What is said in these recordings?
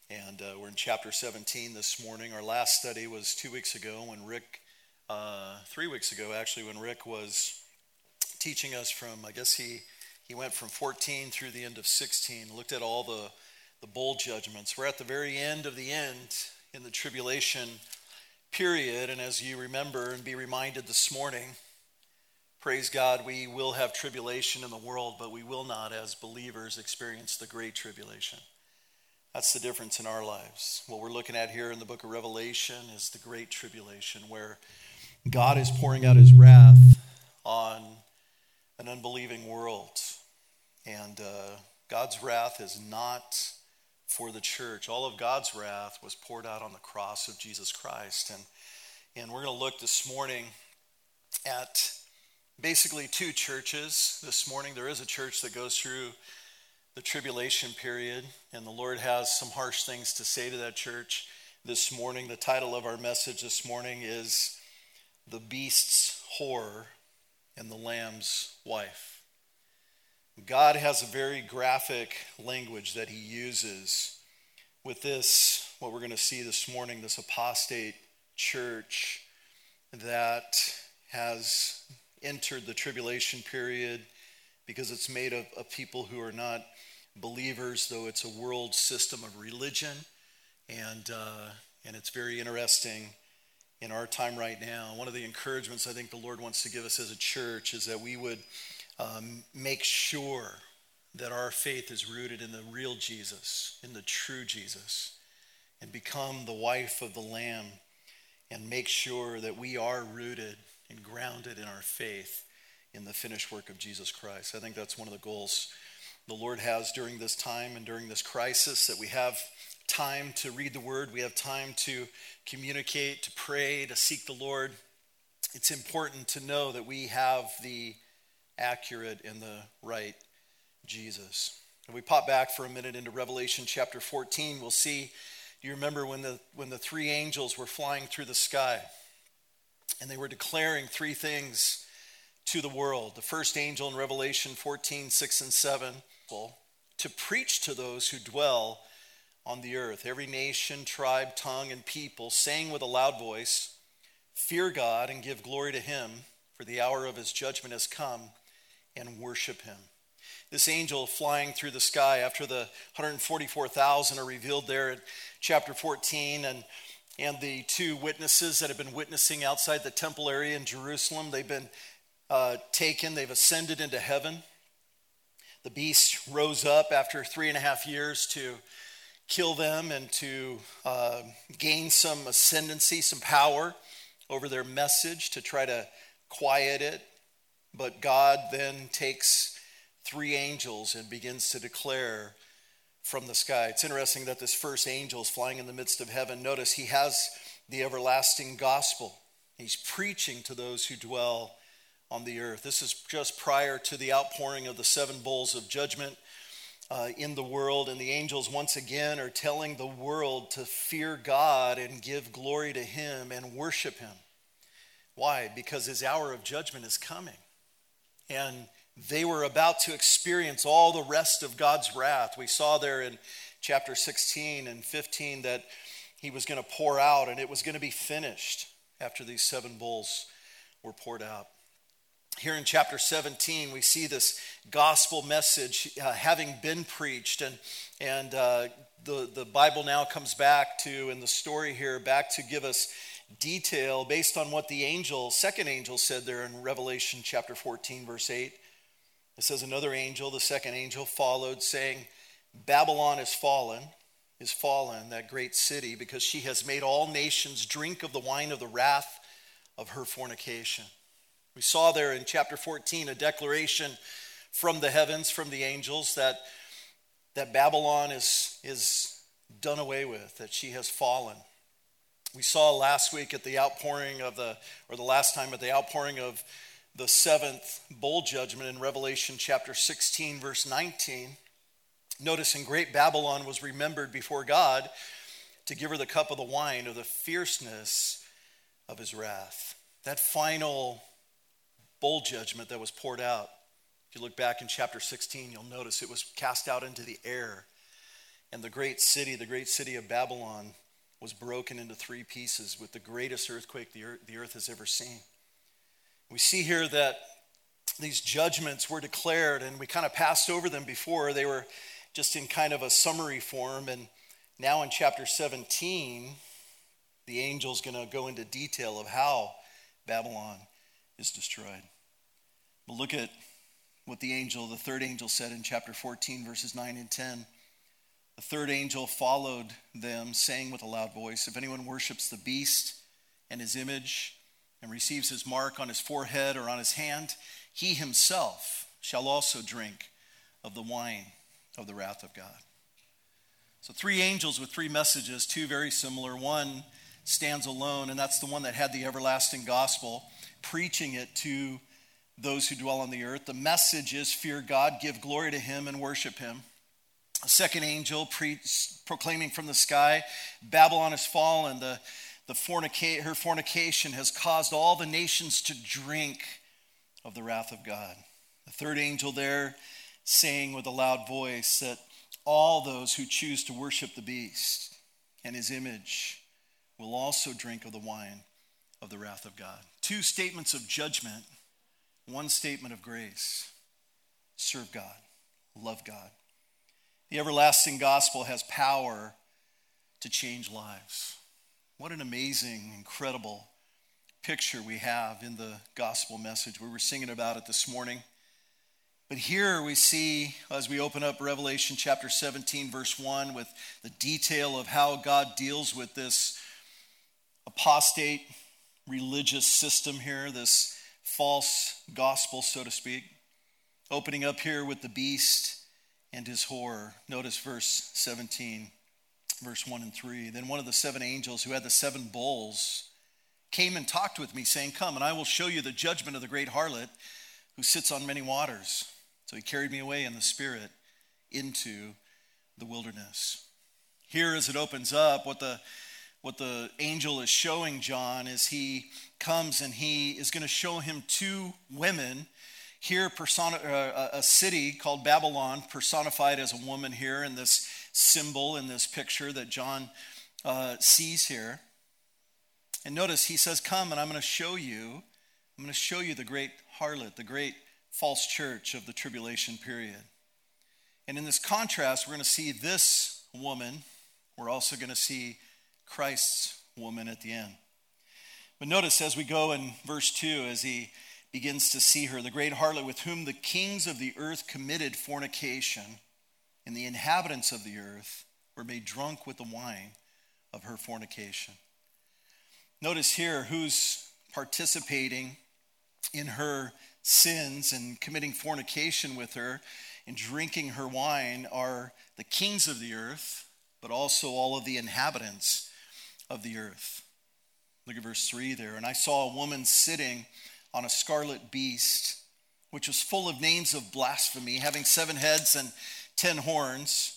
And we're in chapter 17 this morning. Our last study was 2 weeks ago when 3 weeks ago actually, when Rick was teaching us from, I guess he went from 14 through the end of 16, looked at all the bowl judgments. We're at the very end of the end in the tribulation period, and as you remember and be reminded this morning, praise God, we will have tribulation in the world, but we will not, as believers, experience the great tribulation. That's the difference in our lives. What we're looking at here in the book of Revelation is the great tribulation, where God is pouring out his wrath on an unbelieving world. And God's wrath is not for the church. All of God's wrath was poured out on the cross of Jesus Christ. And we're going to look this morning at basically two churches. This morning there is a church that goes through the tribulation period, and the Lord has some harsh things to say to that church this morning. The title of our message this morning is The Beast's Whore and the Lamb's Wife. God has a very graphic language that he uses with this, what we're going to see this morning, this apostate church that has entered the tribulation period because it's made of people who are not believers, though it's a world system of religion. And it's very interesting in our time right now. One of the encouragements I think the Lord wants to give us as a church is that we would make sure that our faith is rooted in the real Jesus, in the true Jesus, and become the wife of the Lamb, and make sure that we are rooted and grounded in our faith in the finished work of Jesus Christ. I think that's one of the goals the Lord has during this time and during this crisis, that we have time to read the Word, we have time to communicate, to pray, to seek the Lord. It's important to know that we have the accurate and the right Jesus. If we pop back for a minute into Revelation chapter 14, we'll see, do you remember when the three angels were flying through the sky and they were declaring three things to the world? The first angel in Revelation 14, 6 and 7, to preach to those who dwell on the earth, every nation, tribe, tongue, and people, saying with a loud voice, fear God and give glory to him, for the hour of his judgment has come, and worship him. This angel flying through the sky after the 144,000 are revealed there at chapter 14, and the two witnesses that have been witnessing outside the temple area in Jerusalem, they've been taken, they've ascended into heaven. The beast rose up after 3.5 years to kill them and to gain some ascendancy, some power over their message, to try to quiet it. But God then takes three angels and begins to declare from the sky. It's interesting that this first angel is flying in the midst of heaven. Notice he has the everlasting gospel. He's preaching to those who dwell on the earth. This is just prior to the outpouring of the seven bowls of judgment in the world, and the angels once again are telling the world to fear God and give glory to him and worship him. Why? Because his hour of judgment is coming, and they were about to experience all the rest of God's wrath. We saw there in chapter 16 and 15 that he was going to pour out, and it was going to be finished after these seven bowls were poured out. Here in chapter 17, we see this gospel message having been preached, and the Bible now comes back to, in the story here, back to give us detail based on what the second angel said there in Revelation chapter 14, verse 8. It says, another angel, the second angel, followed, saying, Babylon is fallen, that great city, because she has made all nations drink of the wine of the wrath of her fornication. We saw there in chapter 14 a declaration from the heavens, from the angels, that Babylon is done away with, that she has fallen. We saw last week at the outpouring of the last time at the outpouring of the seventh bowl judgment in Revelation chapter 16, verse 19. Notice, and great Babylon was remembered before God to give her the cup of the wine of the fierceness of his wrath. That final bowl judgment that was poured out, if you look back in chapter 16, you'll notice it was cast out into the air. And the great city of Babylon, was broken into three pieces with the greatest earthquake the earth has ever seen. We see here that these judgments were declared, and we kind of passed over them before. They were just in kind of a summary form. And now in chapter 17, the angel's going to go into detail of how Babylon is destroyed. But look at what the third angel said in chapter 14, verses 9 and 10. The third angel followed them, saying with a loud voice, "If anyone worships the beast and his image and receives his mark on his forehead or on his hand, he himself shall also drink of the wine of the wrath of God." So three angels with three messages, two very similar. One stands alone, and that's the one that had the everlasting gospel, preaching it to those who dwell on the earth. The message is fear God, give glory to him, and worship him. A second angel proclaiming from the sky, Babylon has fallen. Her fornication has caused all the nations to drink of the wrath of God. The third angel there saying with a loud voice that all those who choose to worship the beast and his image will also drink of the wine of the wrath of God. Two statements of judgment, one statement of grace. Serve God, love God. The everlasting gospel has power to change lives. What an amazing, incredible picture we have in the gospel message. We were singing about it this morning. But here we see, as we open up Revelation chapter 17, verse 1, with the detail of how God deals with this apostate religious system here, this false gospel, so to speak. Opening up here with the beast and his whore. Notice verse 17, verse 1 and 3. Then one of the seven angels who had the seven bowls came and talked with me, saying, "Come, and I will show you the judgment of the great harlot who sits on many waters." So he carried me away in the spirit into the wilderness. Here, as it opens up, what the angel is showing John is he comes and he is going to show him two women. Here, a city called Babylon, personified as a woman here in this symbol, in this picture that John sees here. And notice he says, "Come, and I'm going to show you the great harlot, the great false church of the tribulation period." And in this contrast, we're going to see this woman. We're also going to see Christ's woman at the end. But notice as we go in verse 2, as he begins to see her, the great harlot with whom the kings of the earth committed fornication, and the inhabitants of the earth were made drunk with the wine of her fornication. Notice here who's participating in her sins and committing fornication with her and drinking her wine are the kings of the earth, but also all of the inhabitants of the earth. Look at verse 3 there. "And I saw a woman sitting on a scarlet beast, which was full of names of blasphemy, having 7 heads and 10 horns.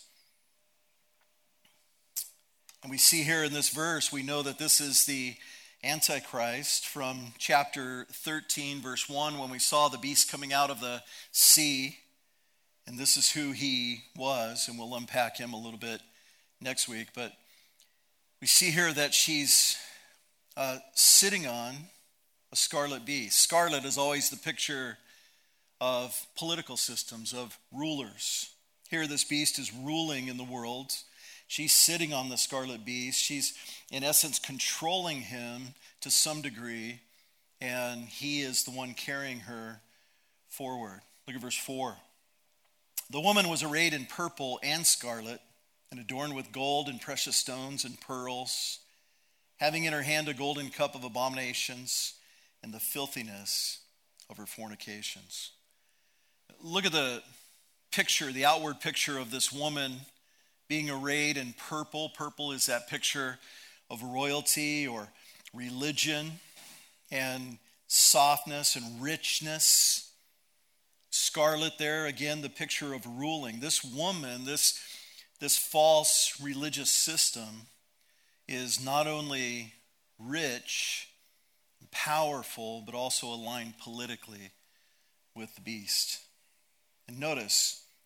And we see here in this verse, we know that this is the Antichrist from chapter 13, verse 1, when we saw the beast coming out of the sea. And this is who he was, and we'll unpack him a little bit next week. But we see here that she's sitting on a scarlet beast. Scarlet is always the picture of political systems, of rulers. Here this beast is ruling in the world. She's sitting on the scarlet beast. She's, in essence, controlling him to some degree, and he is the one carrying her forward. Look at verse 4. "The woman was arrayed in purple and scarlet, and adorned with gold and precious stones and pearls, having in her hand a golden cup of abominations and the filthiness of her fornications." Look at the picture, the outward picture of this woman being arrayed in purple. Purple is that picture of royalty or religion and softness and richness. Scarlet there, again, the picture of ruling. This woman, this false religious system is not only rich, powerful, but also aligned politically with the beast. And notice,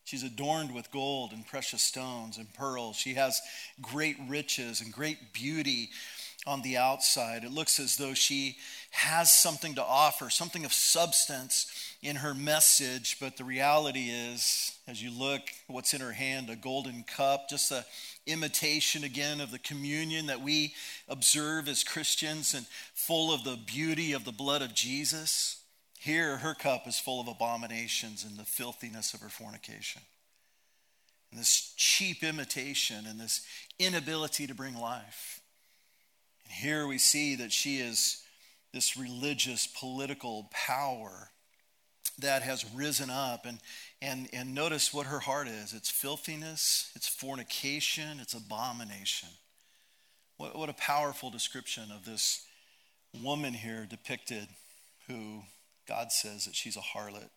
She's adorned with gold and precious stones and pearls. She has great riches and great beauty on the outside. It looks as though she has something to offer, something of substance in her message. But the reality is, as you look, what's in her hand, a golden cup, just a imitation again of the communion that we observe as Christians and full of the beauty of the blood of Jesus. Here, her cup is full of abominations and the filthiness of her fornication. And this cheap imitation and this inability to bring life. And here we see that she is this religious, political power that has risen up. And notice what her heart is. It's filthiness, it's fornication, it's abomination. What a powerful description of this woman here depicted who God says that she's a harlot.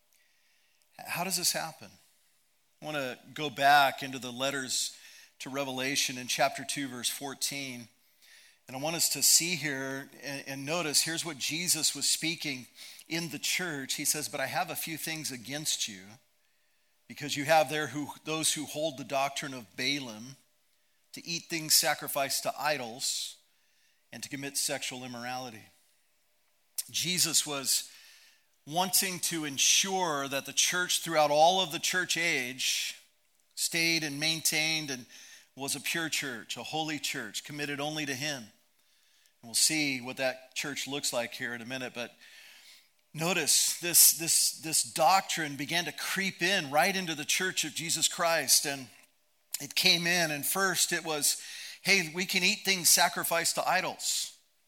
How does this happen? I want to go back into the letters to Revelation in chapter 2, verse 14. And I want us to see here and notice, here's what Jesus was speaking in the church. He says, but I have a few things against you, because you have there those who hold the doctrine of Balaam, to eat things sacrificed to idols and to commit sexual immorality. Jesus was wanting to ensure that the church throughout all of the church age stayed and maintained and was a pure church, a holy church, committed only to him. And we'll see what that church looks like here in a minute, but notice this doctrine began to creep in right into the church of Jesus Christ, and it came in, and first it was, hey, we can eat things sacrificed to idols.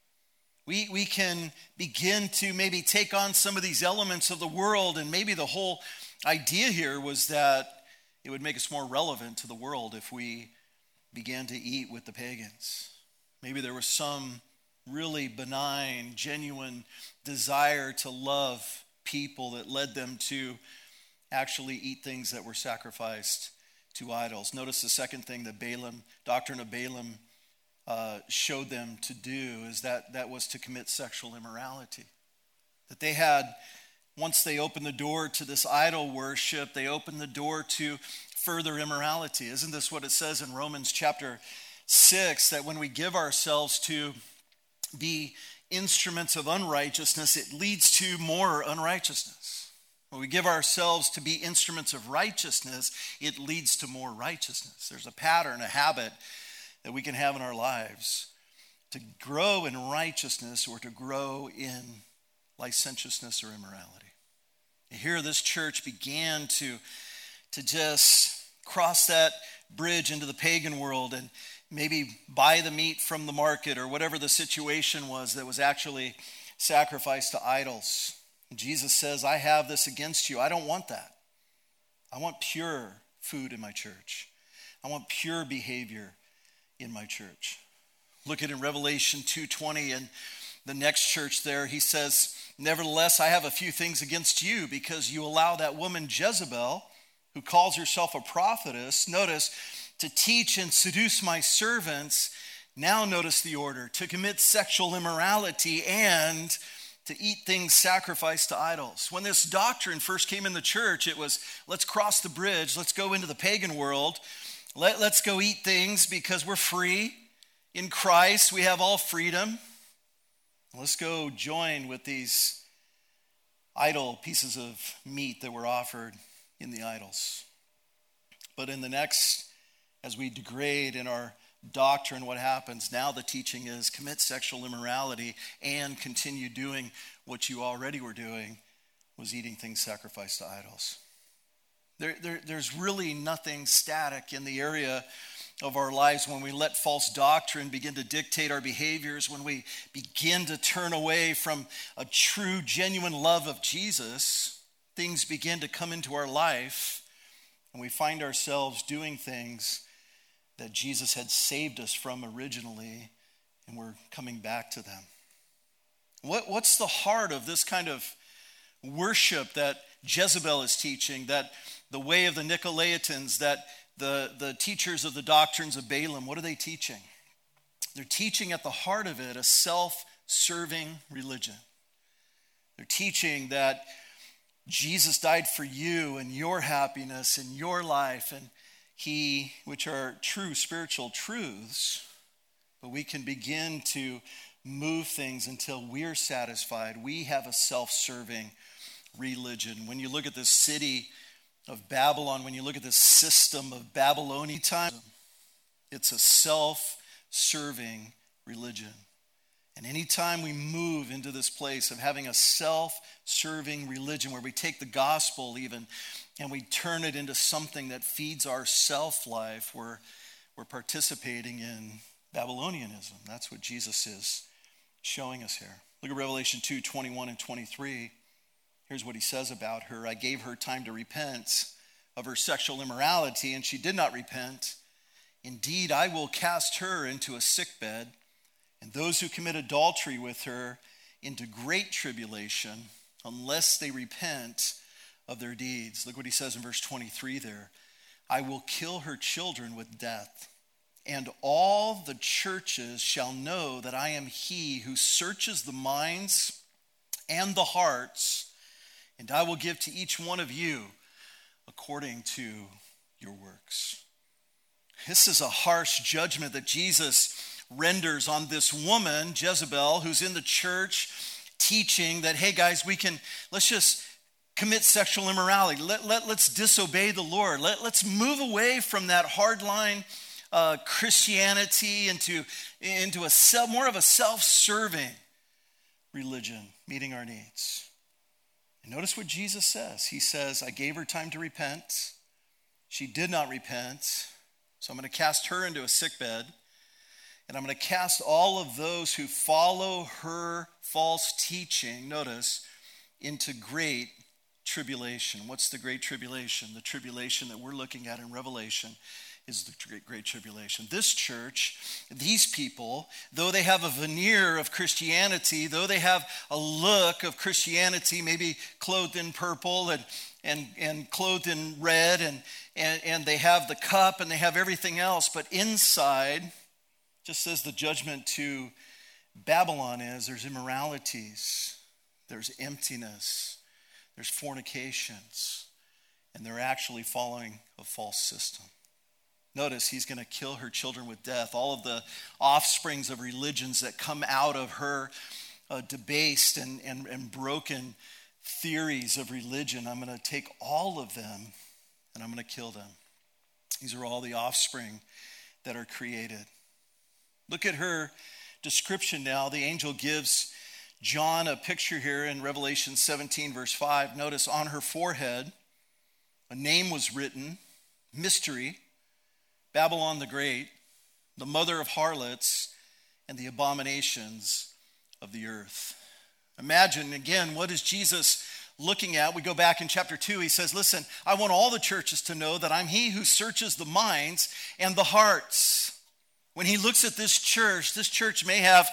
We can begin to maybe take on some of these elements of the world, and maybe the whole idea here was that it would make us more relevant to the world if we began to eat with the pagans. Maybe there was some really benign, genuine desire to love people that led them to actually eat things that were sacrificed to idols. Notice the second thing that doctrine of Balaam showed them to do is that was to commit sexual immorality. That they had, once they opened the door to this idol worship, they opened the door to further immorality. Isn't this what it says in Romans chapter 6, that when we give ourselves to be instruments of unrighteousness, it leads to more unrighteousness. When we give ourselves to be instruments of righteousness, it leads to more righteousness. There's a pattern, a habit that we can have in our lives to grow in righteousness or to grow in licentiousness or immorality. And here this church began to just cross that bridge into the pagan world and maybe buy the meat from the market or whatever the situation was that was actually sacrificed to idols. And Jesus says, I have this against you. I don't want that. I want pure food in my church. I want pure behavior in my church. Look at in Revelation 2:20 and the next church there, he says, nevertheless, I have a few things against you because you allow that woman Jezebel, who calls herself a prophetess, notice, to teach and seduce my servants. Now notice the order, to commit sexual immorality and to eat things sacrificed to idols. When this doctrine first came in the church, it was, let's cross the bridge, let's go into the pagan world, let's go eat things because we're free. In Christ, we have all freedom. Let's go join with these idol pieces of meat that were offered in the idols. But in the next, as we degrade in our doctrine, what happens? Now the teaching is commit sexual immorality and continue doing what you already were doing, was eating things sacrificed to idols. There's really nothing static in the area of our lives when we let false doctrine begin to dictate our behaviors, when we begin to turn away from a true, genuine love of Jesus. Things begin to come into our life, and we find ourselves doing things that Jesus had saved us from originally, and we're coming back to them. What's the heart of this kind of worship that Jezebel is teaching, that the way of the Nicolaitans, that the teachers of the doctrines of Balaam, what are they teaching? They're teaching at the heart of it a self-serving religion. They're teaching that Jesus died for you and your happiness and your life, and which are true spiritual truths, but we can begin to move things until we're satisfied. We have a self-serving religion. When you look at this city of Babylon, when you look at this system of Babylonian time, it's a self-serving religion. And anytime we move into this place of having a self-serving religion where we take the gospel even and we turn it into something that feeds our self-life, we're participating in Babylonianism. That's what Jesus is showing us here. Look at Revelation 2:21 and 23. Here's what he says about her. I gave her time to repent of her sexual immorality, and she did not repent. Indeed, I will cast her into a sickbed, and those who commit adultery with her into great tribulation, unless they repent of their deeds. Look what he says in verse 23 there. I will kill her children with death, and all the churches shall know that I am he who searches the minds and the hearts, and I will give to each one of you according to your works. This is a harsh judgment that Jesus renders on this woman, Jezebel, who's in the church teaching that, hey guys, let's just commit sexual immorality. Let's disobey the Lord. Let's move away from that hardline Christianity into more of a self-serving religion, meeting our needs. And notice what Jesus says. He says, I gave her time to repent. She did not repent. So I'm going to cast her into a sickbed. And I'm going to cast all of those who follow her false teaching, notice, into great tribulation. What's the great tribulation? The tribulation that we're looking at in Revelation is the great tribulation. This church, these people, though they have a veneer of Christianity, though they have a look of Christianity, maybe clothed in purple and clothed in red, and they have the cup and they have everything else, but inside, just as the judgment to Babylon is, there's immoralities, there's emptiness, there's fornications, and they're actually following a false system. Notice he's going to kill her children with death. All of the offsprings of religions that come out of her debased and broken theories of religion, I'm going to take all of them and I'm going to kill them. These are all the offspring that are created. Look at her description now. The angel gives John a picture here in Revelation 17, verse 5. Notice on her forehead, a name was written, Mystery, Babylon the Great, the mother of harlots and the abominations of the earth. Imagine, again, what is Jesus looking at? We go back in chapter 2. He says, listen, I want all the churches to know that I'm he who searches the minds and the hearts. When he looks at this church may have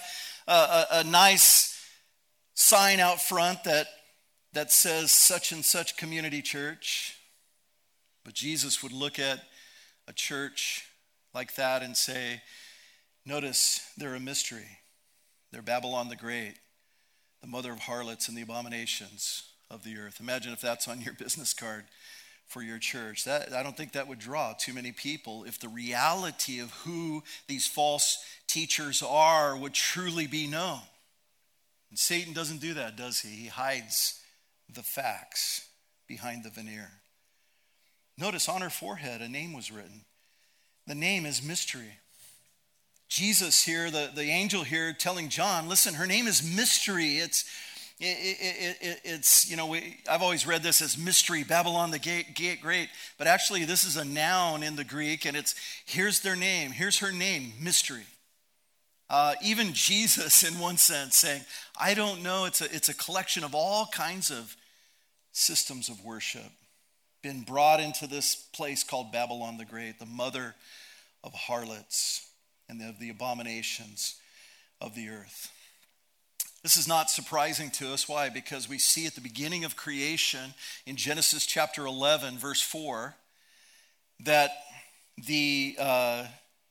a nice sign out front that says such and such community church. But Jesus would look at a church like that and say, notice they're a mystery. They're Babylon the Great, the mother of harlots and the abominations of the earth. Imagine if that's on your business card for your church. I don't think that would draw too many people if the reality of who these false teachers are would truly be known. And Satan doesn't do that, does he? He hides the facts behind the veneer. Notice on her forehead, a name was written. The name is Mystery. Jesus here, the angel here telling John, listen, her name is Mystery. It's I've always read this as mystery, Babylon the Great, but actually this is a noun in the Greek, and here's their name, here's her name, Mystery. Even Jesus, in one sense, saying, I don't know, it's a collection of all kinds of systems of worship, been brought into this place called Babylon the Great, the mother of harlots and of the abominations of the earth. This is not surprising to us. Why? Because we see at the beginning of creation in Genesis chapter 11, verse 4, that the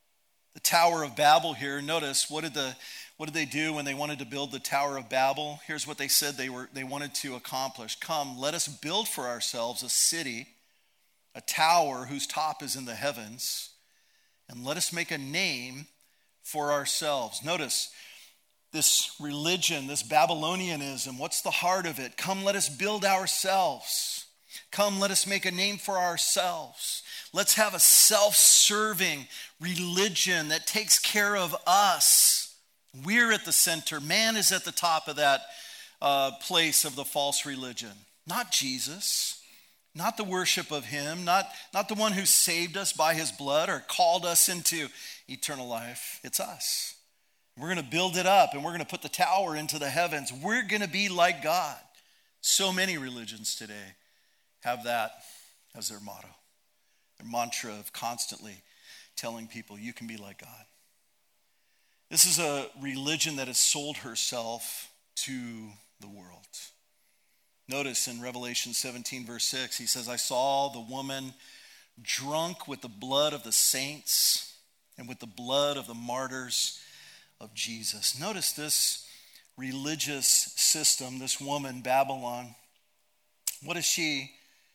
The Tower of Babel here, notice, what did they do when they wanted to build the Tower of Babel? Here's what they said they wanted to accomplish. Come, let us build for ourselves a city, a tower whose top is in the heavens, and let us make a name for ourselves. Notice this religion, this Babylonianism, what's the heart of it? Come, let us build ourselves. Come, let us make a name for ourselves. Let's have a self-serving religion that takes care of us. We're at the center. Man is at the top of that place of the false religion. Not Jesus, not the worship of him, not the one who saved us by his blood or called us into eternal life. It's us. We're going to build it up and we're going to put the tower into the heavens. We're going to be like God. So many religions today have that as their motto, their mantra of constantly telling people you can be like God. This is a religion that has sold herself to the world. Notice in Revelation 17 verse 6, he says, I saw the woman drunk with the blood of the saints and with the blood of the martyrs of Jesus. Notice this religious system, this woman, Babylon. What does she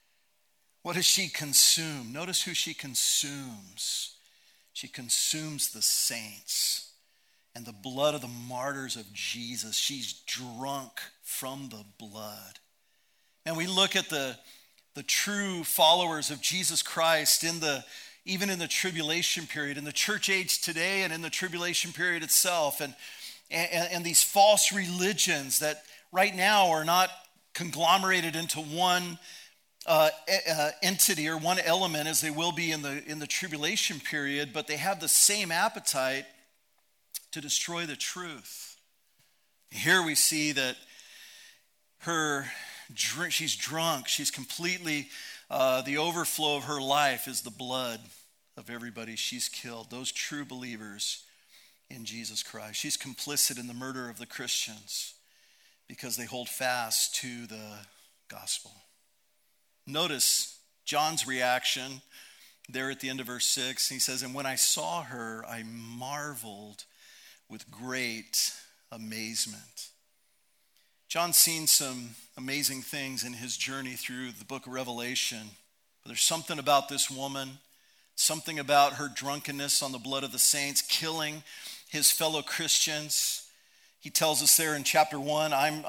consume? Notice who she consumes. She consumes the saints and the blood of the martyrs of Jesus. She's drunk from the blood. And we look at the true followers of Jesus Christ even in the tribulation period, in the church age today and in the tribulation period itself, and these false religions that right now are not conglomerated into one entity or one element as they will be in the tribulation period, but they have the same appetite to destroy the truth. Here we see that she's drunk. She's completely, the overflow of her life is the blood of everybody she's killed, those true believers in Jesus Christ. She's complicit in the murder of the Christians because they hold fast to the gospel. Notice John's reaction there at the end of verse 6. He says, and when I saw her, I marveled with great amazement. John's seen some amazing things in his journey through the book of Revelation. But there's something about this woman, something about her drunkenness on the blood of the saints, killing his fellow Christians. He tells us there in chapter 1, I'm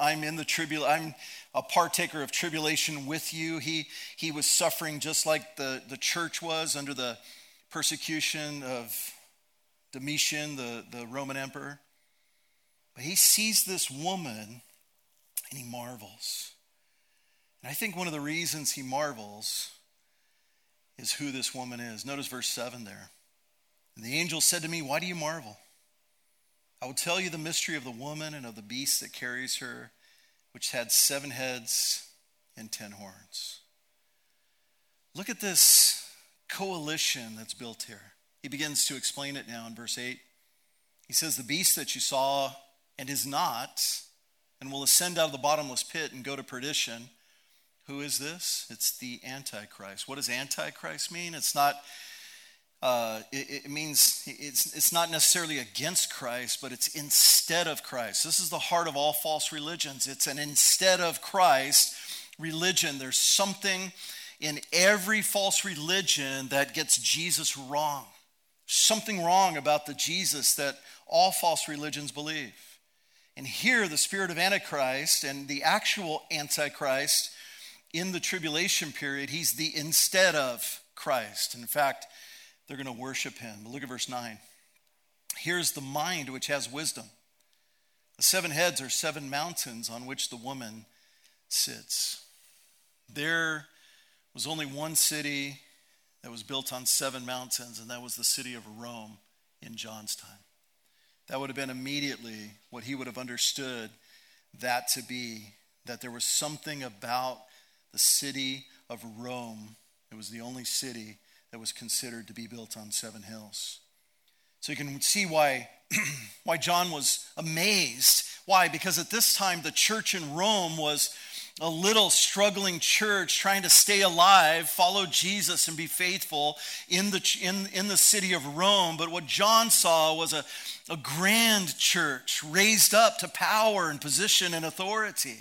a partaker of tribulation with you. He was suffering just like the church was under the persecution of Domitian, the Roman emperor. But he sees this woman and he marvels. And I think one of the reasons he marvels is who this woman is. Notice verse 7 there. And the angel said to me, why do you marvel? I will tell you the mystery of the woman and of the beast that carries her, which had 7 heads and 10 horns. Look at this coalition that's built here. He begins to explain it now in verse 8. He says, the beast that you saw and is not, and will ascend out of the bottomless pit and go to perdition. Who is this? It's the Antichrist. What does Antichrist mean? It's not. It means it's not necessarily against Christ, but it's instead of Christ. This is the heart of all false religions. It's an instead of Christ religion. There's something in every false religion that gets Jesus wrong. Something wrong about the Jesus that all false religions believe. And here, the spirit of Antichrist and the actual Antichrist in the tribulation period, he's the instead of Christ. And in fact, they're going to worship him. But look at verse 9. Here's the mind which has wisdom. The 7 heads are 7 mountains on which the woman sits. There was only one city that was built on 7 mountains, and that was the city of Rome in John's time. That would have been immediately what he would have understood that to be, that there was something about the city of Rome. It was the only city that was considered to be built on 7 hills. So you can see why John was amazed. Why? Because at this time the church in Rome was a little struggling church trying to stay alive, follow Jesus, and be faithful in the city of Rome. But what John saw was a grand church raised up to power and position and authority,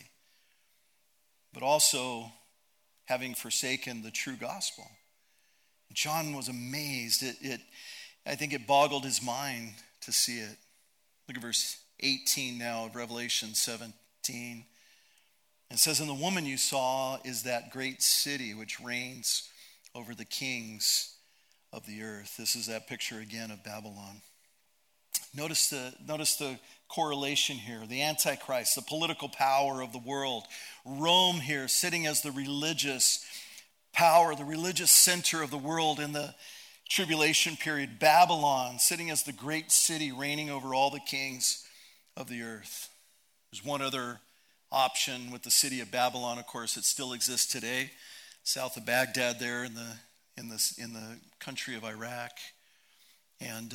but also having forsaken the true gospel. John was amazed. I think it boggled his mind to see it. Look at verse 18 now of Revelation 17. It says, "And the woman you saw is that great city which reigns over the kings of the earth." This is that picture again of Babylon. Notice the correlation here. The Antichrist, the political power of the world. Rome here sitting as the religious power, the religious center of the world in the tribulation period. Babylon sitting as the great city reigning over all the kings of the earth. There's one other option with the city of Babylon, of course, it still exists today, south of Baghdad there in the country of Iraq, and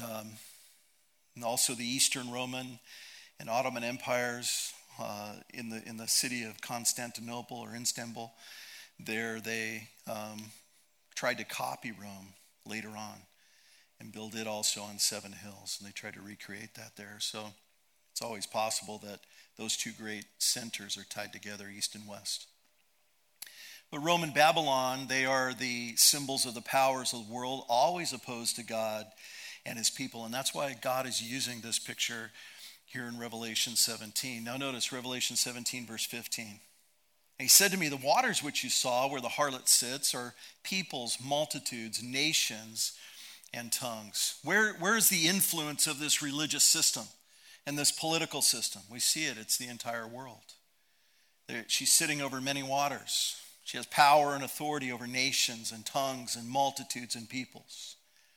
also the Eastern Roman and Ottoman empires in the city of Constantinople or Istanbul. There they tried to copy Rome later on and build it also on 7 hills, and they tried to recreate that there. So it's always possible that those two great centers are tied together, east and west. But Rome and Babylon, they are the symbols of the powers of the world, always opposed to God and his people. And that's why God is using this picture here in Revelation 17. Now notice Revelation 17, verse 15. "And he said to me, the waters which you saw where the harlot sits are peoples, multitudes, nations, and tongues." Where is the influence of this religious system and this political system? We see it. It's the entire world. She's sitting over many waters. She has power and authority over nations and tongues and multitudes and peoples.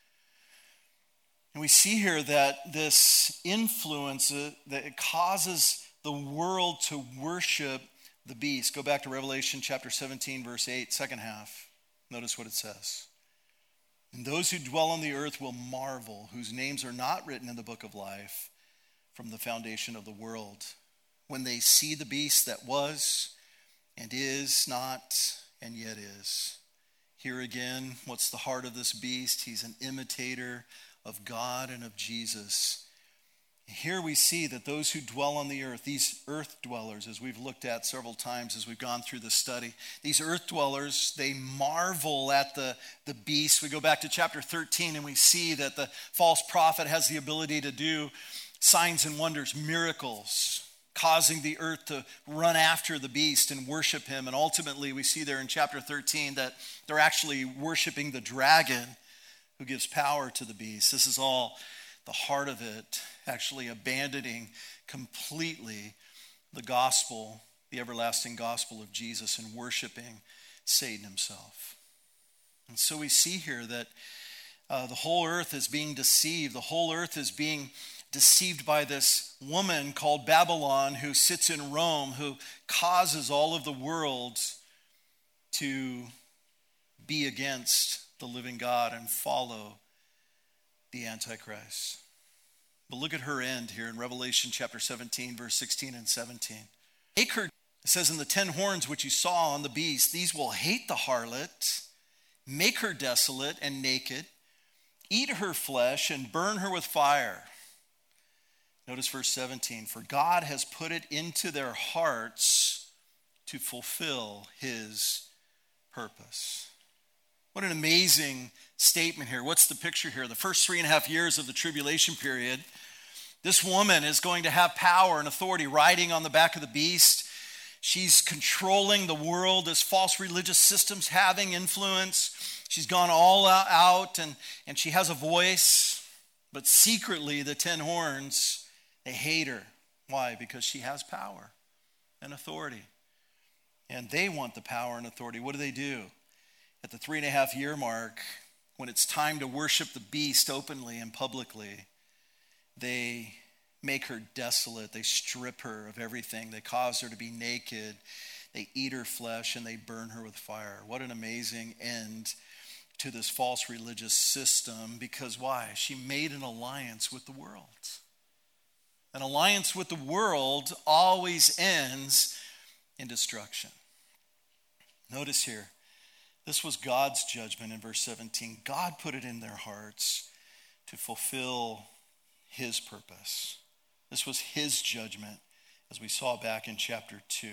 And we see here that this influence, that it causes the world to worship the beast. Go back to Revelation chapter 17, verse 8, second half. Notice what it says. "And those who dwell on the earth will marvel, whose names are not written in the book of life from the foundation of the world, when they see the beast that was and is not and yet is." Here again, what's the heart of this beast? He's an imitator of God and of Jesus. Here we see that those who dwell on the earth, these earth dwellers, as we've looked at several times as we've gone through this study, these earth dwellers, they marvel at the beast. We go back to chapter 13 and we see that the false prophet has the ability to do signs and wonders, miracles, causing the earth to run after the beast and worship him. And ultimately we see there in chapter 13 that they're actually worshiping the dragon who gives power to the beast. This is all the heart of it, actually abandoning completely the gospel, the everlasting gospel of Jesus, and worshiping Satan himself. And so we see here that the whole earth is being deceived. The whole earth is being deceived by this woman called Babylon who sits in Rome, who causes all of the world to be against the living God and follow the Antichrist. But look at her end here in Revelation chapter 17, verse 16 and 17. "Make her," it says, "in the 10 horns which you saw on the beast, these will hate the harlot, make her desolate and naked, eat her flesh and burn her with fire." Notice verse 17. "For God has put it into their hearts to fulfill his purpose." What an amazing statement here. What's the picture here? The first 3.5 years of the tribulation period, this woman is going to have power and authority riding on the back of the beast. She's controlling the world. This false religious system's having influence. She's gone all out and she has a voice. But secretly, the 10 horns, they hate her. Why? Because she has power and authority. And they want the power and authority. What do? At the 3.5 year mark, when it's time to worship the beast openly and publicly, they make her desolate. They strip her of everything. They cause her to be naked. They eat her flesh and they burn her with fire. What an amazing end to this false religious system. Because why? She made an alliance with the world. An alliance with the world always ends in destruction. Notice here, this was God's judgment in verse 17. God put it in their hearts to fulfill his purpose. This was his judgment, as we saw back in chapter 2.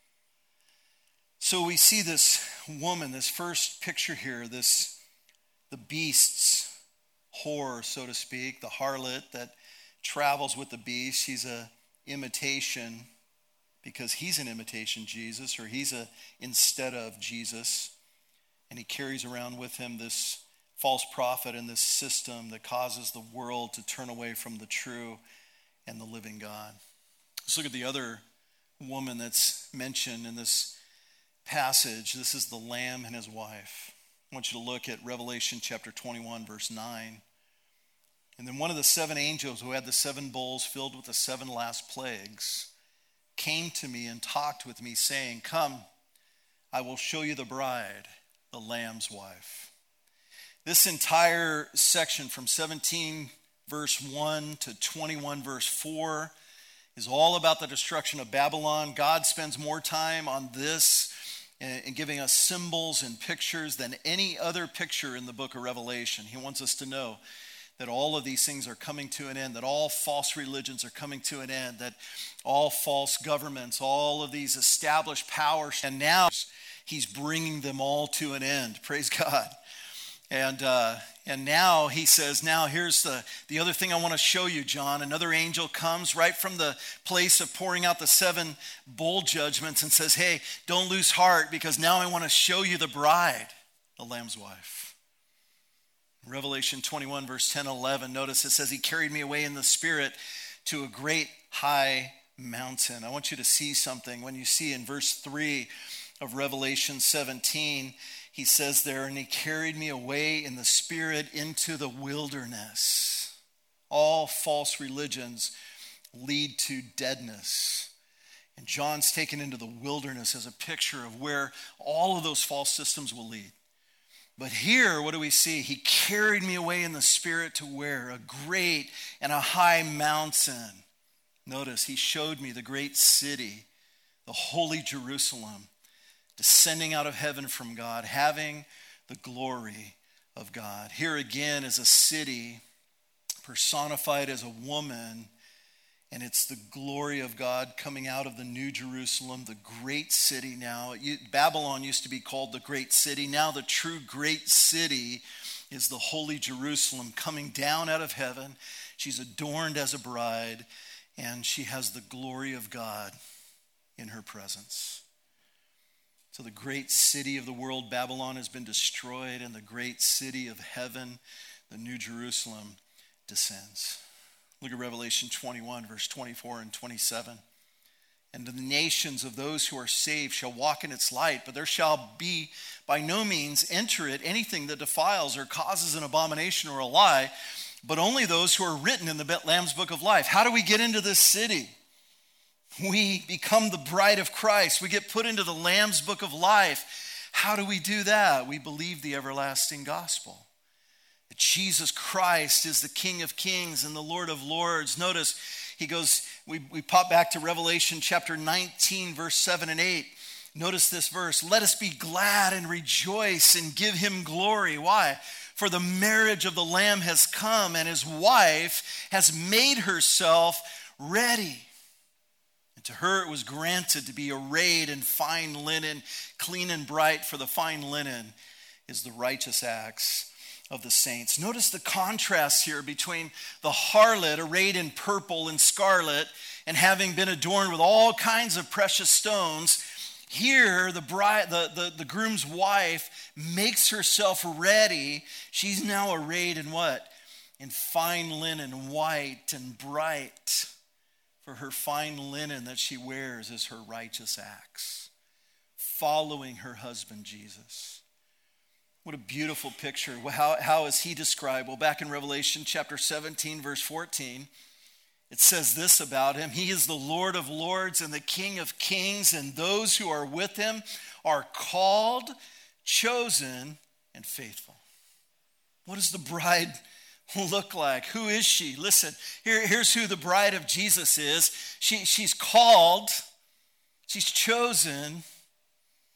So we see this woman, this first picture here, the beast's whore, so to speak, the harlot that travels with the beast. She's a imitation because he's an imitation Jesus, or he's a instead of Jesus. And he carries around with him this false prophet and this system that causes the world to turn away from the true and the living God. Let's look at the other woman that's mentioned in this passage. This is the Lamb and his wife. I want you to look at Revelation chapter 21, verse 9. And then one of the 7 angels who had the 7 bowls filled with the 7 last plagues came to me and talked with me, saying, "Come, I will show you the bride, the Lamb's wife." This entire section from 17 verse 1 to 21 verse 4 is all about the destruction of Babylon. God spends more time on this and giving us symbols and pictures than any other picture in the book of Revelation. He wants us to know that all of these things are coming to an end, that all false religions are coming to an end, that all false governments, all of these established powers, and now he's bringing them all to an end. Praise God. And now he says, now here's the other thing I want to show you, John. Another angel comes right from the place of pouring out the 7 bowl judgments and says, hey, don't lose heart, because now I want to show you the bride, the Lamb's wife. Revelation 21, verse 10 and 11, notice it says, he carried me away in the spirit to a great high mountain. I want you to see something. When you see in verse 3 of Revelation 17, he says there, and he carried me away in the spirit into the wilderness. All false religions lead to deadness. And John's taken into the wilderness as a picture of where all of those false systems will lead. But here, what do we see? He carried me away in the spirit to where? A great and a high mountain. Notice, he showed me the great city, the holy Jerusalem, descending out of heaven from God, having the glory of God. Here again is a city personified as a woman, and it's the glory of God coming out of the New Jerusalem, the great city now. Babylon used to be called the great city. Now the true great city is the holy Jerusalem coming down out of heaven. She's adorned as a bride, and she has the glory of God in her presence. So the great city of the world, Babylon, has been destroyed, and the great city of heaven, the New Jerusalem, descends. Look at Revelation 21, verse 24 and 27. And the nations of those who are saved shall walk in its light, but there shall be by no means enter it anything that defiles or causes an abomination or a lie, but only those who are written in the Lamb's book of life. How do we get into this city? We become the bride of Christ. We get put into the Lamb's book of life. How do we do that? We believe the everlasting gospel. That Jesus Christ is the King of Kings and the Lord of Lords. Notice, he goes, we pop back to Revelation chapter 19, verse 7 and 8. Notice this verse. Let us be glad and rejoice and give him glory. Why? For the marriage of the Lamb has come, and his wife has made herself ready. And to her it was granted to be arrayed in fine linen, clean and bright, for the fine linen is the righteous acts of the saints. Notice the contrast here between the harlot arrayed in purple and scarlet and having been adorned with all kinds of precious stones. Here, the bride, the groom's wife makes herself ready. She's now arrayed in what? In fine linen, white and bright. For her fine linen that she wears is her righteous acts, following her husband Jesus. What a beautiful picture. How is he described? Well, back in Revelation chapter 17, verse 14, it says this about him. He is the Lord of lords and the King of kings, and those who are with him are called, chosen, and faithful. What does the bride look like? Who is she? Listen, here's who the bride of Jesus is. She's called, she's chosen,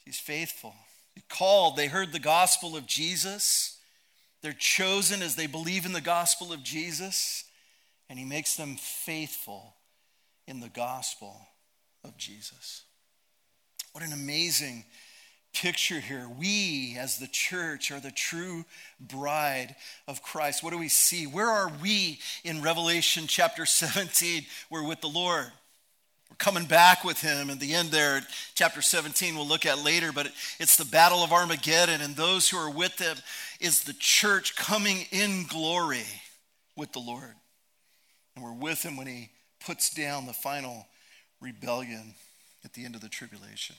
He's faithful. He's called. They heard the gospel of Jesus. They're chosen as they believe in the gospel of Jesus. And he makes them faithful in the gospel of Jesus. What an amazing picture here. We, as the church, are the true bride of Christ. What do we see? Where are we in Revelation chapter 17? We're with the Lord. We're coming back with him. In the end there, chapter 17, we'll look at later, but it's the battle of Armageddon, and those who are with him is the church coming in glory with the Lord. And we're with him when he puts down the final rebellion at the end of the tribulation.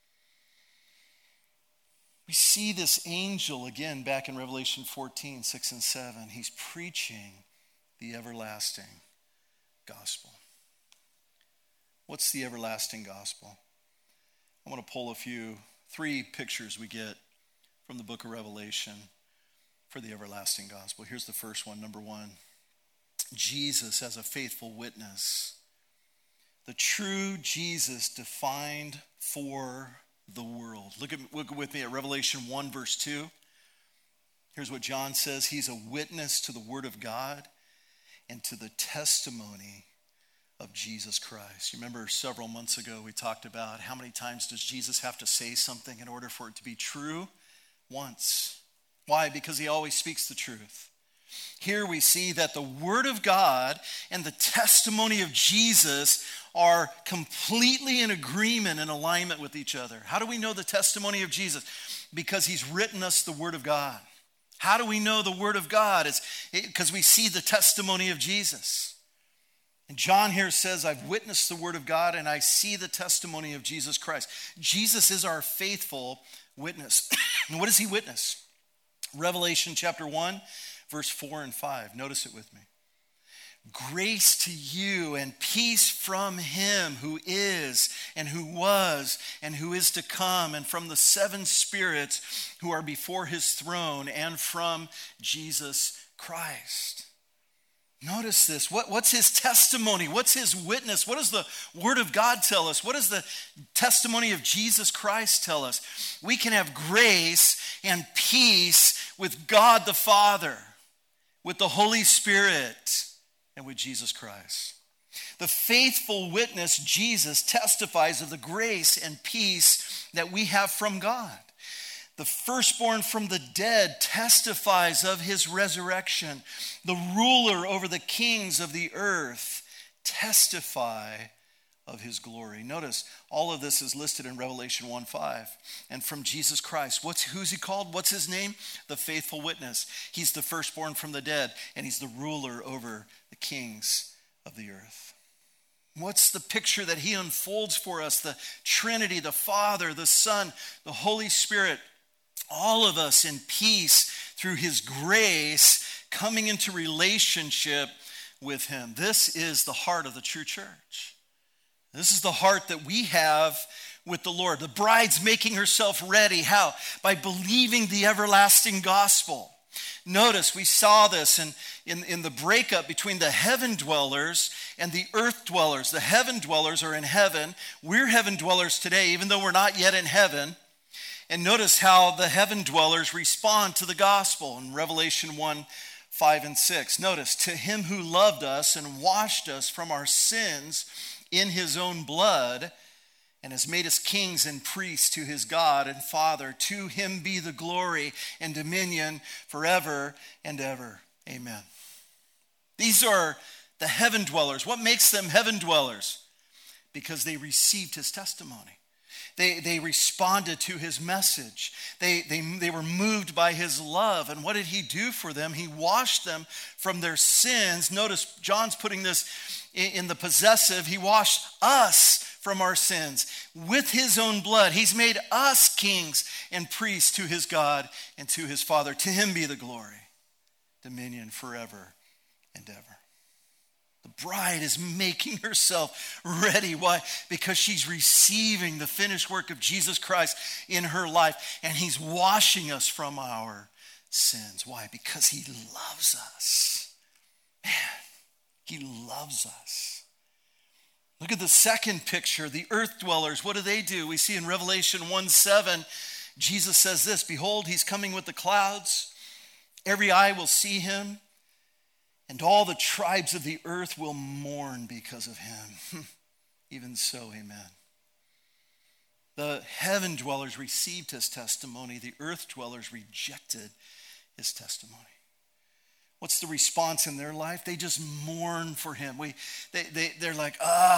We see this angel again back in Revelation 14, 6 and 7. He's preaching the everlasting gospel. What's the everlasting gospel? I want to pull three pictures we get from the book of Revelation for the everlasting gospel. Here's the first one. Number one, Jesus as a faithful witness. The true Jesus defined for the world. Look with me at Revelation 1, verse 2. Here's what John says. He's a witness to the word of God and to the testimony of Jesus Christ. You remember several months ago we talked about how many times does Jesus have to say something in order for it to be true? Once. Why? Because he always speaks the truth. Here we see that the word of God and the testimony of Jesus are completely in agreement and alignment with each other. How do we know the testimony of Jesus? Because he's written us the word of God. How do we know the word of God? It's because we see the testimony of Jesus. And John here says, I've witnessed the word of God and I see the testimony of Jesus Christ. Jesus is our faithful witness. And what does he witness? Revelation chapter 1, verse 4 and 5. Notice it with me. Grace to you and peace from him who is and who was and who is to come, and from the seven spirits who are before his throne, and from Jesus Christ. Notice this. What's his testimony? What's his witness? What does the word of God tell us? What does the testimony of Jesus Christ tell us? We can have grace and peace with God the Father, with the Holy Spirit, and with Jesus Christ. The faithful witness, Jesus, testifies of the grace and peace that we have from God. The firstborn from the dead testifies of his resurrection. The ruler over the kings of the earth testify of his glory. Notice, all of this is listed in Revelation 1:5. And from Jesus Christ, who's he called? What's his name? The faithful witness. He's the firstborn from the dead, and he's the ruler over the kings of the earth. What's the picture that he unfolds for us? The Trinity, the Father, the Son, the Holy Spirit, all of us in peace through his grace, coming into relationship with him. This is the heart of the true church. This is the heart that we have with the Lord. The bride's making herself ready. How? By believing the everlasting gospel. Notice we saw this in the breakup between the heaven dwellers and the earth dwellers. The heaven dwellers are in heaven. We're heaven dwellers today, even though we're not yet in heaven. And notice how the heaven dwellers respond to the gospel in Revelation 1, 5 and 6. Notice, to him who loved us and washed us from our sins in his own blood, and has made us kings and priests to his God and Father. To him be the glory and dominion forever and ever. Amen. These are the heaven dwellers. What makes them heaven dwellers? Because they received his testimony. They responded to his message. They were moved by his love. And what did he do for them? He washed them from their sins. Notice John's putting this in the possessive. He washed us from our sins with his own blood. He's made us kings and priests to his God and to his Father. To him be the glory, dominion forever and ever. The bride is making herself ready. Why? Because she's receiving the finished work of Jesus Christ in her life, and he's washing us from our sins. Why? Because he loves us. Man, he loves us. Look at the second picture, the earth dwellers. What do? We see in Revelation 1:7, Jesus says this, "Behold, he's coming with the clouds. Every eye will see him, and all the tribes of the earth will mourn because of him." Even so, amen. The heaven dwellers received his testimony. The earth dwellers rejected his testimony. What's the response in their life? They just mourn for him. They're like,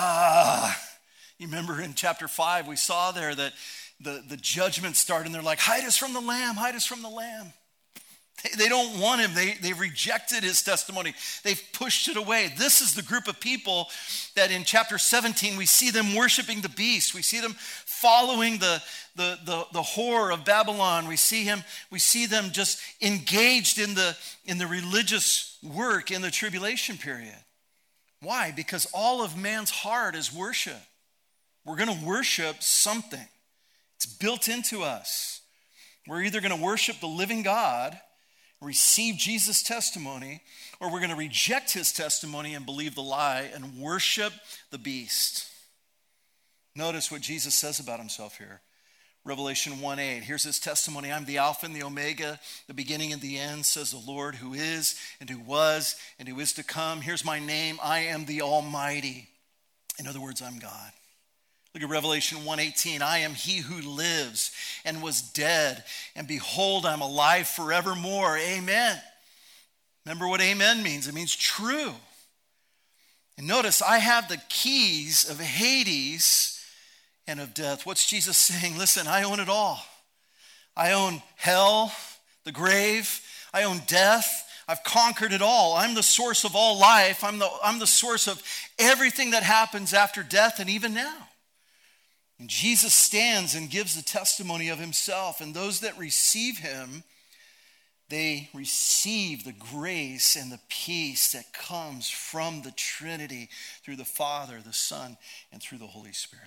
You remember in chapter 5, we saw there that the judgment started, and they're like, hide us from the Lamb, hide us from the Lamb. They don't want him. They've rejected his testimony. They've pushed it away. This is the group of people that in chapter 17, we see them worshiping the beast. We see them following the whore of Babylon. We see them just engaged in the religious work in the tribulation period. Why? Because all of man's heart is worship. We're going to worship something. It's built into us. We're either going to worship the living God, receive Jesus' testimony, or we're going to reject his testimony and believe the lie and worship the beast. Notice what Jesus says about himself here. Revelation 1:8. Here's his testimony. "I'm the Alpha and the Omega, the beginning and the end, says the Lord, who is and who was and who is to come. Here's my name. I am the Almighty." In other words, I'm God. Look at Revelation 1:18. "I am he who lives and was dead, and behold, I'm alive forevermore." Amen. Remember what amen means? It means true. And notice, I have the keys of Hades and of death. What's Jesus saying? Listen, I own it all. I own hell, the grave. I own death. I've conquered it all. I'm the source of all life. I'm the source of everything that happens after death and even now. And Jesus stands and gives the testimony of himself. And those that receive him, they receive the grace and the peace that comes from the Trinity through the Father, the Son, and through the Holy Spirit.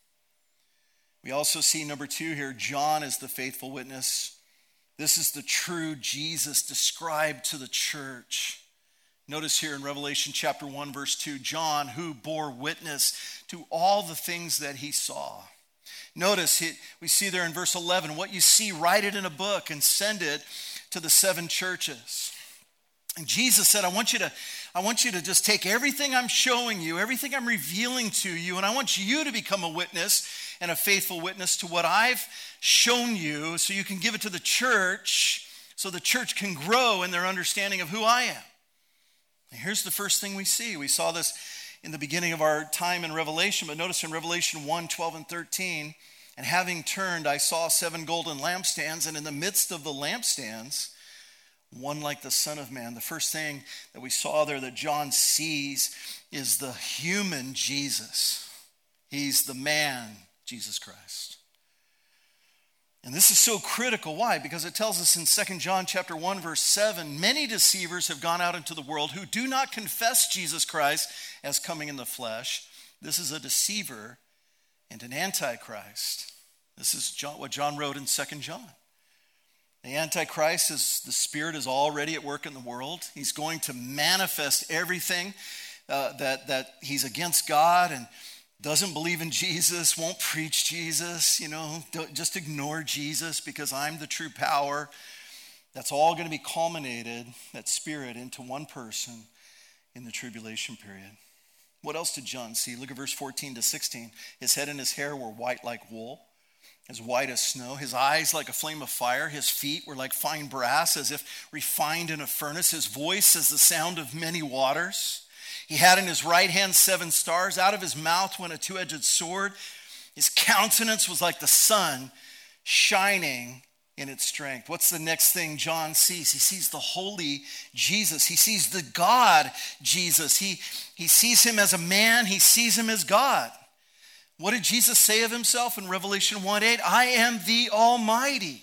We also see number 2 here, John is the faithful witness. This is the true Jesus described to the church. Notice here in Revelation chapter 1, verse 2, John, who bore witness to all the things that he saw. Notice, we see there in verse 11, what you see, write it in a book and send it to the 7 churches. And Jesus said, I want you to just take everything I'm showing you, everything I'm revealing to you, and I want you to become a witness and a faithful witness to what I've shown you so you can give it to the church so the church can grow in their understanding of who I am. And here's the first thing we see. We saw this in the beginning of our time in Revelation, but notice in Revelation 1, 12 and 13, "And having turned, I saw 7 golden lampstands, and in the midst of the lampstands, one like the Son of Man." The first thing that we saw there that John sees is the human Jesus. He's the man, Jesus Christ. And this is so critical. Why? Because it tells us in 2 John chapter 1, verse 7, "Many deceivers have gone out into the world who do not confess Jesus Christ as coming in the flesh." This is a deceiver and an antichrist. This is what John wrote in 2 John. The Antichrist is the spirit is already at work in the world. He's going to manifest everything that he's against God and doesn't believe in Jesus, won't preach Jesus, just ignore Jesus because I'm the true power. That's all going to be culminated, that spirit, into one person in the tribulation period. What else did John see? Look at verse 14 to 16. "His head and his hair were white like wool, as white as snow. His eyes like a flame of fire. His feet were like fine brass, as if refined in a furnace. His voice as the sound of many waters. He had in his right hand 7 stars. Out of his mouth went a 2-edged sword. His countenance was like the sun shining in its strength." What's the next thing John sees? He sees the holy Jesus. He sees the God Jesus. He sees him as a man. He sees him as God. What did Jesus say of himself in Revelation 1:8? "I am the Almighty."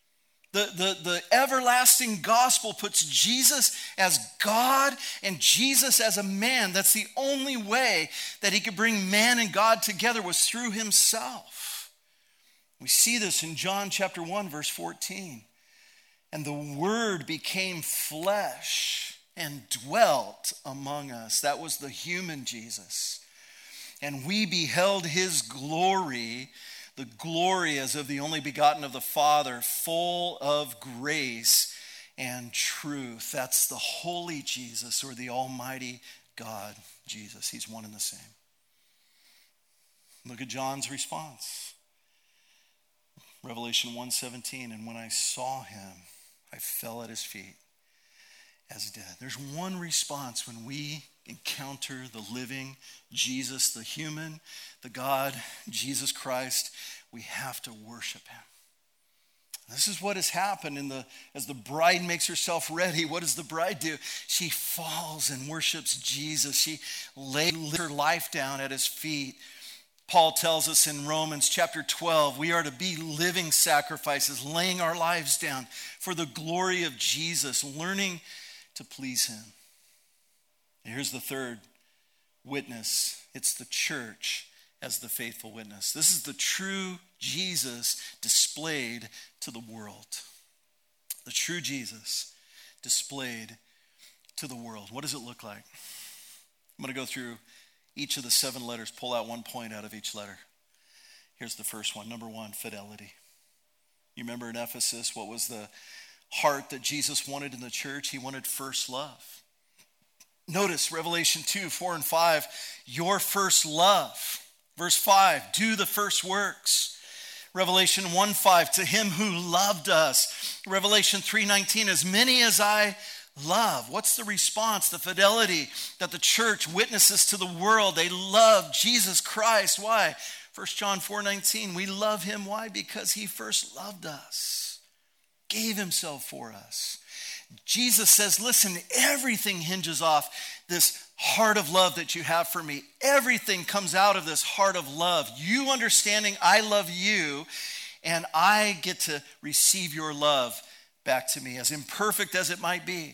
The everlasting gospel puts Jesus as God and Jesus as a man. That's the only way that he could bring man and God together, was through himself. We see this in John chapter 1, verse 14. "And the Word became flesh and dwelt among us." That was the human Jesus. and we beheld his glory, the glory as of the only begotten of the Father, full of grace and truth. That's the holy Jesus, or the almighty God Jesus. He's one and the same. Look at John's response. Revelation 1:17, and when I saw him, I fell at his feet as dead. There's one response when we encounter the living Jesus, the human, the God, Jesus Christ. We have to worship him. This is what has happened as the bride makes herself ready. What does the bride do? She falls and worships Jesus. She lays her life down at his feet. Paul tells us in Romans chapter 12, we are to be living sacrifices, laying our lives down for the glory of Jesus, learning to please him. And here's the third witness. It's the church as the faithful witness. This is the true Jesus displayed to the world. The true Jesus displayed to the world. What does it look like? I'm going to go through each of the 7 letters, pull out one point out of each letter. Here's the first one. Number 1, fidelity. You remember in Ephesus, what was the heart that Jesus wanted in the church? He wanted first love. Notice Revelation 2, 4, and 5, your first love. Verse 5, do the first works. Revelation 1:5, to him who loved us. Revelation 3:19, as many as I love. What's the response? The fidelity that the church witnesses to the world. They love Jesus Christ. Why? 1 John 4:19, we love him. Why? Because he first loved us, gave himself for us. Jesus says, listen, everything hinges off this heart of love that you have for me. Everything comes out of this heart of love. You understanding I love you, and I get to receive your love back to me, as imperfect as it might be.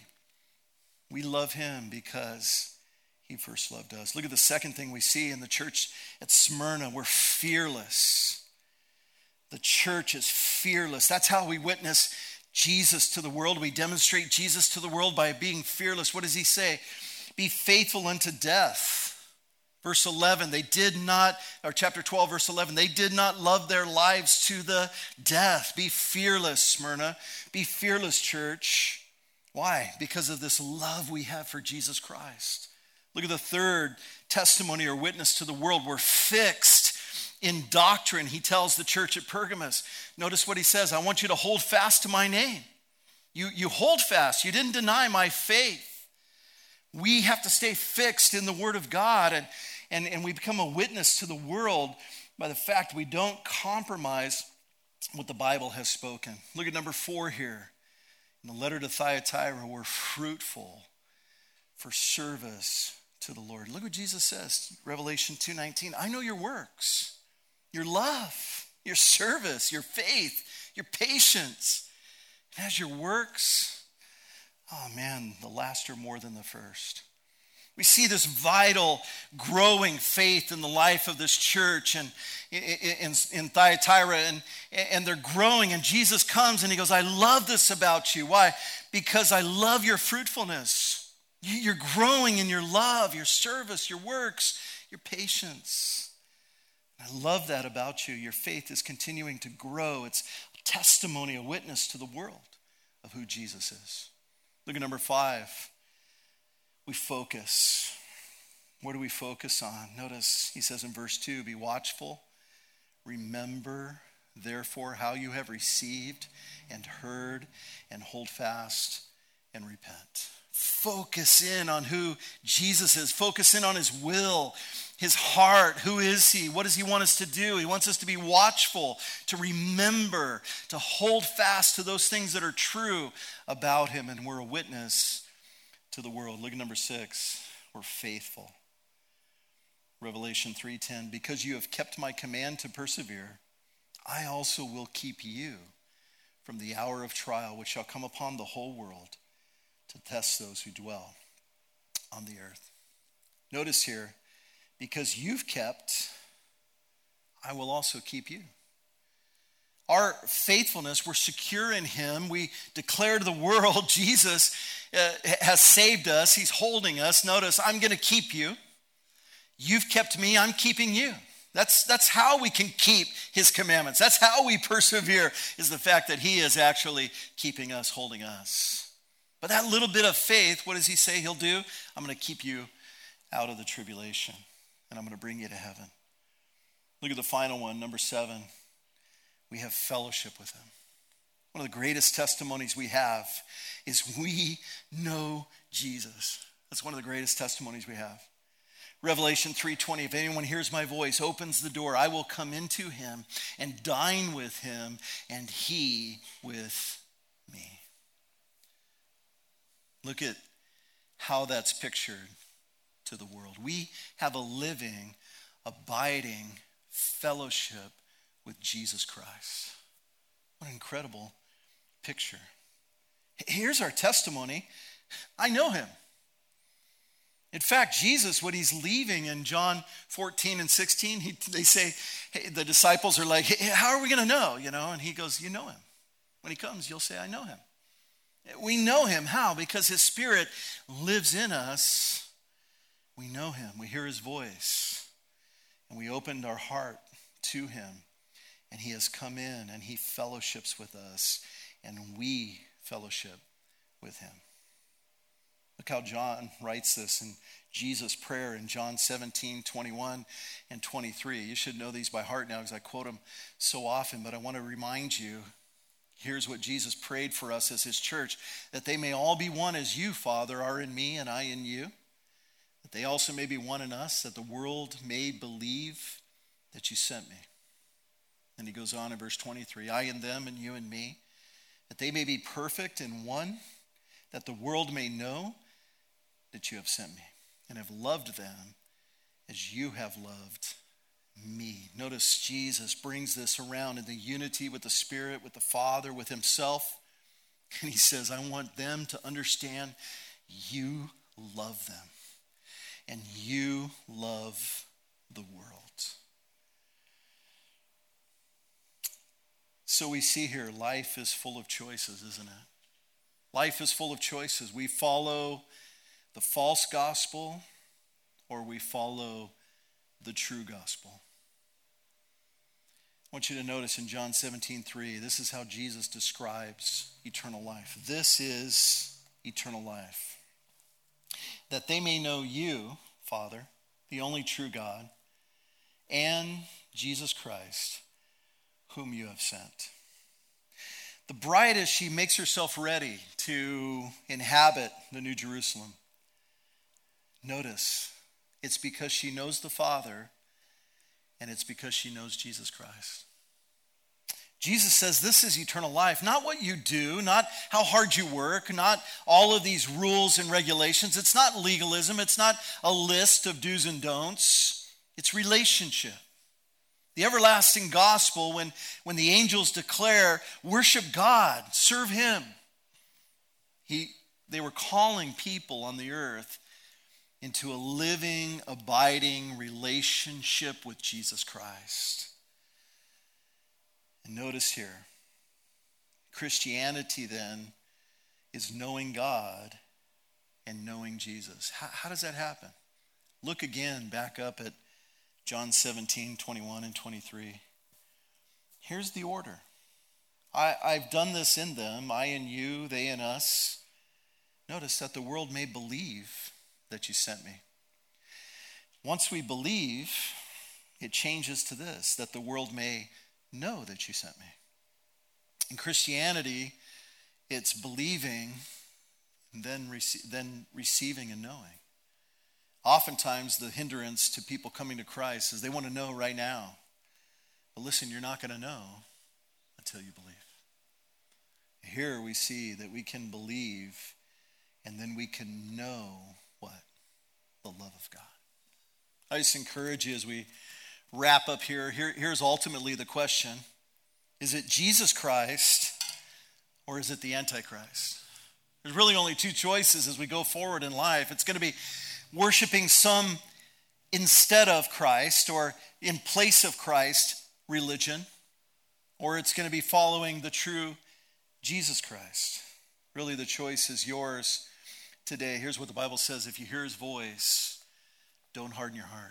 We love him because he first loved us. Look at the second thing we see in the church at Smyrna. We're fearless. The church is fearless. That's how we witness Jesus to the world. We demonstrate Jesus to the world by being fearless. What does he say? Be faithful unto death. Verse 11, chapter 12, verse 11, they did not love their lives to the death. Be fearless, Smyrna. Be fearless, church. Why? Because of this love we have for Jesus Christ. Look at the third testimony or witness to the world. We're fixed in doctrine, he tells the church at Pergamos. Notice what he says. I want you to hold fast to my name. You hold fast. You didn't deny my faith. We have to stay fixed in the word of God, and we become a witness to the world by the fact we don't compromise what the Bible has spoken. Look at number 4 here. In the letter to Thyatira, we're fruitful for service to the Lord. Look what Jesus says, Revelation 2:19. I know your works, your love, your service, your faith, your patience. And as your works, oh man, the last are more than the first. We see this vital, growing faith in the life of this church and in Thyatira, and they're growing, and Jesus comes and he goes, I love this about you. Why? Because I love your fruitfulness. You're growing in your love, your service, your works, your patience. I love that about you. Your faith is continuing to grow. It's a testimony, a witness to the world of who Jesus is. Look at number 5. We focus. What do we focus on? Notice he says in verse 2, be watchful. Remember, therefore, how you have received and heard, and hold fast and repent. Focus in on who Jesus is. Focus in on his will, his heart. Who is he? What does he want us to do? He wants us to be watchful, to remember, to hold fast to those things that are true about him, and we're a witness to the world. Look at number 6. We're faithful. Revelation 3:10, because you have kept my command to persevere, I also will keep you from the hour of trial which shall come upon the whole world to test those who dwell on the earth. Notice here, because you've kept, I will also keep you. Our faithfulness, we're secure in him. We declare to the world, Jesus has saved us. He's holding us. Notice, I'm going to keep you. You've kept me, I'm keeping you. That's how we can keep his commandments. That's how we persevere, is the fact that he is actually keeping us, holding us. But that little bit of faith, what does he say he'll do? I'm going to keep you out of the tribulation, and I'm going to bring you to heaven. Look at the final one, number 7. We have fellowship with him. One of the greatest testimonies we have is we know Jesus. That's one of the greatest testimonies we have. Revelation 3:20, if anyone hears my voice, opens the door, I will come into him and dine with him, and he with me. Look at how that's pictured to the world. We have a living, abiding fellowship with Jesus Christ. What an incredible picture. Here's our testimony. I know him. In fact, Jesus, what he's leaving in John 14 and 16, they say, hey, the disciples are like, hey, how are we going to know? And he goes, you know him. When he comes, you'll say, I know him. We know him. How? Because his Spirit lives in us. We know him. We hear his voice. And we opened our heart to him. And he has come in and he fellowships with us. And we fellowship with him. Look how John writes this in Jesus' prayer in John 17:21 and 23. You should know these by heart now because I quote them so often, but I want to remind you, here's what Jesus prayed for us as his church, that they may all be one as you, Father, are in me and I in you, that they also may be one in us, that the world may believe that you sent me. And he goes on in verse 23, I in them and you in me, that they may be perfect in one, that the world may know that you have sent me and have loved them as you have loved me. Notice Jesus brings this around in the unity with the Spirit, with the Father, with himself. And he says, I want them to understand you love them and you love the world. So we see here, life is full of choices, isn't it? Life is full of choices. We follow the false gospel or we follow the true gospel. I want you to notice in John 17:3, this is how Jesus describes eternal life. This is eternal life. That they may know you, Father, the only true God, and Jesus Christ, whom you have sent. The bride, as she makes herself ready to inhabit the New Jerusalem, notice, it's because she knows the Father and it's because she knows Jesus Christ. Jesus says this is eternal life, not what you do, not how hard you work, not all of these rules and regulations. It's not legalism. It's not a list of do's and don'ts. It's relationship. The everlasting gospel, when the angels declare, worship God, serve him, they were calling people on the earth into a living, abiding relationship with Jesus Christ. And notice here, Christianity then is knowing God and knowing Jesus. How does that happen? Look again back up at John 17:21 and 23. Here's the order. I've done this in them, I in you, they in us. Notice that the world may believe that you sent me. Once we believe, it changes to this, that the world may know that you sent me. In Christianity, it's believing and then receiving and knowing. Oftentimes, the hindrance to people coming to Christ is they want to know right now. But listen, you're not going to know until you believe. Here we see that we can believe and then we can know what? The love of God. I just encourage you as we wrap up here. Here's ultimately the question. Is it Jesus Christ or is it the Antichrist? There's really only two choices as we go forward in life. It's going to be worshiping some instead of Christ or in place of Christ religion, or it's going to be following the true Jesus Christ. Really the choice is yours today. Here's what the Bible says. If you hear his voice, don't harden your heart.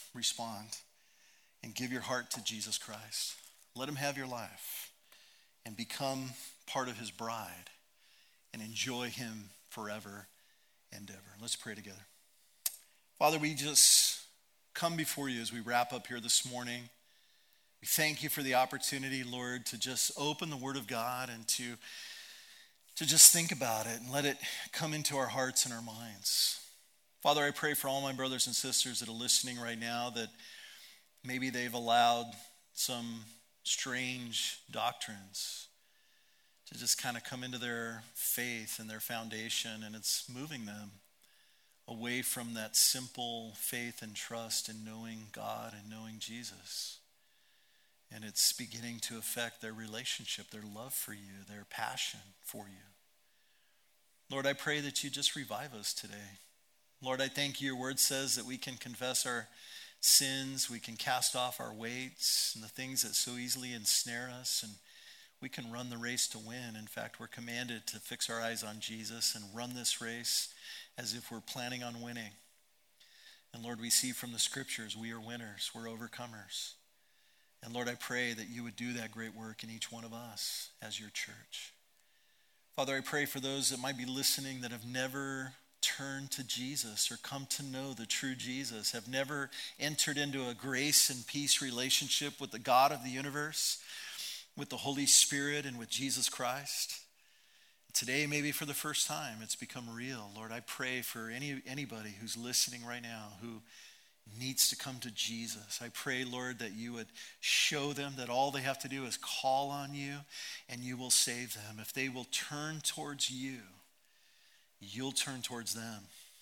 respond and give your heart to Jesus Christ. Let him have your life and become part of his bride and enjoy him forever and ever. Let's pray together. Father, we just come before you as we wrap up here this morning. We thank you for the opportunity, Lord, to just open the Word of God and to just think about it and let it come into our hearts and our minds. Father, I pray for all my brothers and sisters that are listening right now that maybe they've allowed some strange doctrines to just kind of come into their faith and their foundation, and it's moving them away from that simple faith and trust in knowing God and knowing Jesus. And it's beginning to affect their relationship, their love for you, their passion for you. Lord, I pray that you just revive us today. Lord, I thank you. Your word says that we can confess our sins, we can cast off our weights and the things that so easily ensnare us, and we can run the race to win. In fact, we're commanded to fix our eyes on Jesus and run this race as if we're planning on winning. And Lord, we see from the scriptures we are winners, we're overcomers. And Lord, I pray that you would do that great work in each one of us as your church. Father, I pray for those that might be listening that have never turned to Jesus or come to know the true Jesus, have never entered into a grace and peace relationship with the God of the universe, with the Holy Spirit and with Jesus Christ. Today, maybe for the first time, it's become real. Lord, I pray for anybody who's listening right now who needs to come to Jesus. I pray, Lord, that you would show them that all they have to do is call on you and you will save them. If they will turn towards you, you'll turn towards them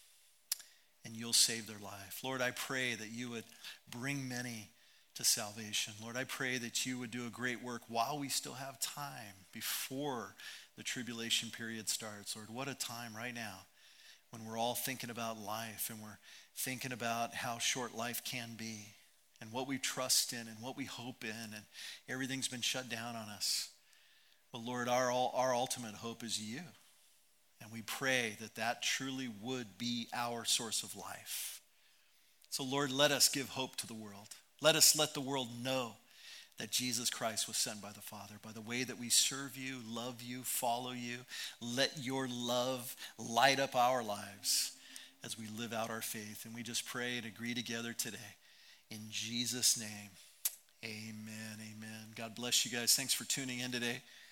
and you'll save their life. Lord, I pray that you would bring many to salvation. Lord, I pray that you would do a great work while we still have time before the tribulation period starts. Lord, what a time right now when we're all thinking about life and we're thinking about how short life can be and what we trust in and what we hope in, and everything's been shut down on us. But Lord, our ultimate hope is you. And we pray that that truly would be our source of life. So Lord, let us give hope to the world. Let us let the world know that Jesus Christ was sent by the Father, by the way that we serve you, love you, follow you. Let your love light up our lives as we live out our faith. And we just pray and agree together today. In Jesus' name, amen, amen. God bless you guys. Thanks for tuning in today.